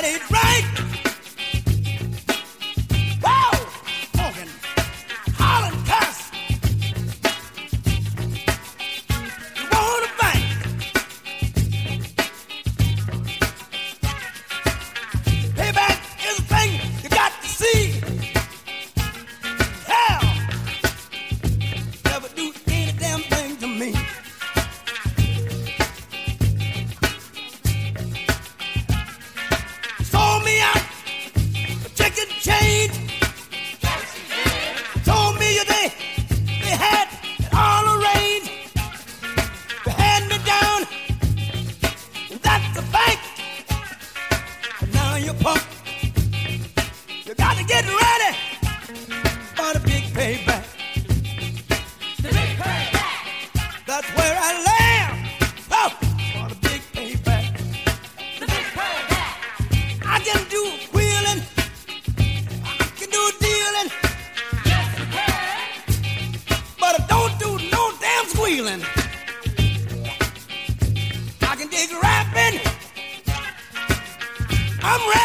ain't right. Whoa! Talking, hollering, cuss. You want a bank? Payback is a thing you got to see. Hell, never do any damn thing to me. Sold me out for chicken change. Told me they had it all arranged. They had me down, and that's the bank. But now you're punk. You got to get ready for the big payback. The big payback. That's where I land. Oh, for the big payback. The big payback. I can do wheeling. I can do dealing. Yes, you can. But I don't do no damn squealing. I can dig rapping. I'm rapping.